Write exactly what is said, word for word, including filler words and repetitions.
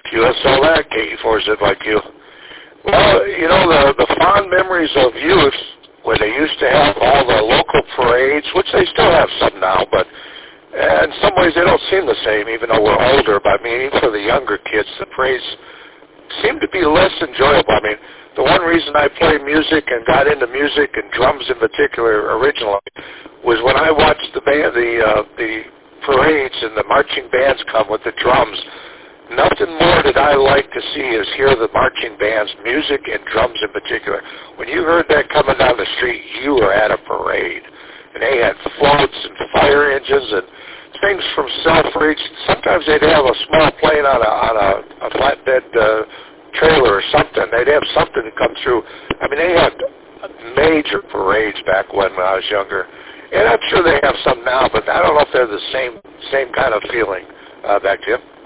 Q S L that, K E four Z Y Q. Well, you know, the, the fond memories of youth when they used to have all the local parades, which they still have some now, but in some ways they don't seem the same, even though we're older. But I mean, even for the younger kids, the parades seem to be less enjoyable. I mean, the one reason I play music and got into music and drums in particular originally was when I watched the band, the uh, the parades and the marching bands come with the drums. Nothing more did I like to see is hear the marching bands, music and drums in particular. When you heard that coming down the street, you were at a parade. And they had floats and fire engines and things from self-reach. Sometimes they'd have a small plane on a, on a, a flatbed uh, trailer or something. They'd have something to come through. I mean, they had major parades back when, when I was younger. And I'm sure they have some now, but I don't know if they're the same same kind of feeling. Uh, back to you.